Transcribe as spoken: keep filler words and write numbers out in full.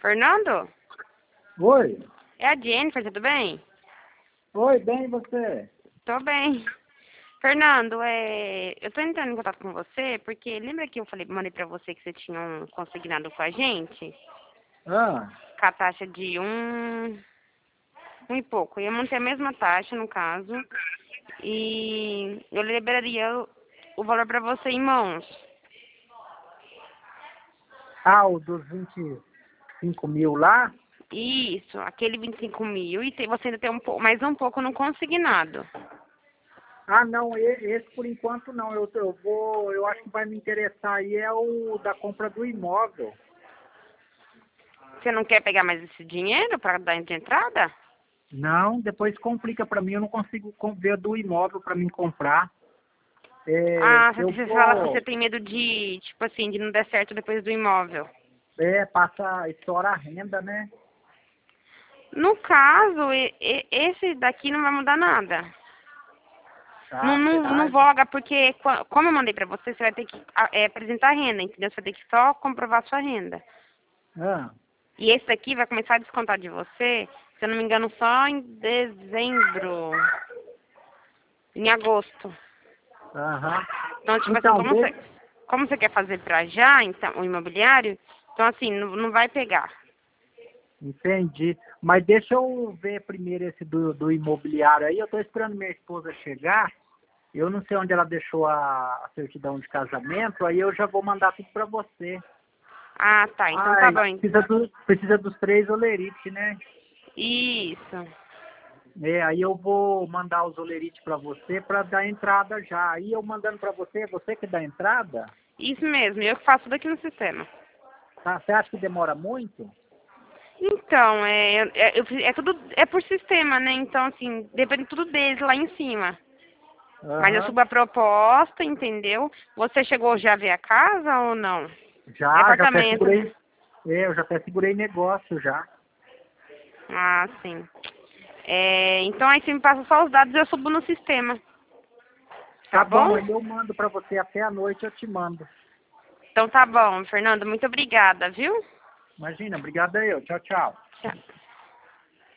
Fernando? Oi. É a Jennifer, tudo bem? Oi, bem e você? Tô bem. Fernando, é... eu tô entrando em contato com você porque lembra que eu falei, mandei pra você que você tinha um consignado com a gente? Ah, Com a taxa de um... um e pouco. Eu ia manter a mesma taxa, no caso. E eu liberaria o o valor pra você em mãos. ah, o dos vinte e cinco mil lá? Isso, aquele vinte e cinco mil. E tem- você ainda tem um pouco, mais um pouco no consignado. Ah, não, e- esse por enquanto não. Eu, eu vou, eu acho que vai me interessar aí é o da compra do imóvel. Você não quer pegar mais esse dinheiro para dar de entrada? Não, depois complica para mim, eu não consigo com- ver do imóvel para mim comprar. É, Ah, você eu você fala que você vou, tem medo de, tipo assim, de não dar certo depois do imóvel. é, passa, estoura a renda, né? No caso, e- e- esse daqui não vai mudar nada. Não, Ah, não, você não acha? voga, porque qua- como eu mandei pra você, você vai ter que ah, é, apresentar a renda, entendeu? Você vai ter que só comprovar a sua renda. Ah, E esse daqui vai começar a descontar de você, se eu não me engano, só em dezembro, em agosto. aham. Então, tipo assim, Então, como deixa, você, como você quer fazer pra já, então, o imobiliário, então assim, não, não vai pegar. entendi. Mas deixa eu ver primeiro esse do, do imobiliário aí. Eu estou esperando minha esposa chegar. Eu não sei onde ela deixou a, a certidão de casamento. Aí eu já vou mandar tudo para você. Ah, tá, então tá Ai, bom. precisa, do, precisa dos três olerites, né? Isso. É, aí eu vou mandar os olerites para você para dar entrada já. Aí eu mandando para você, é você que dá entrada? Isso mesmo, eu que faço tudo aqui no sistema. Tá? Você acha que demora muito? Então, é, é, eu- é tudo, é por sistema, né? Então, assim, depende tudo deles lá em cima. Mas eu Aham. subo a proposta, entendeu? Você chegou já a ver a casa ou não? É Já, já até apartamento, né? segurei. É, eu já até segurei negócio já. Ah, sim. É, então aí você me passa só os dados e eu subo no sistema. Tá Tá bom? bom, aí eu mando para você até a noite, eu te mando. Então tá bom, Fernando. Muito obrigada, viu? Imagina, obrigado a eu. Tchau, tchau. Tchau.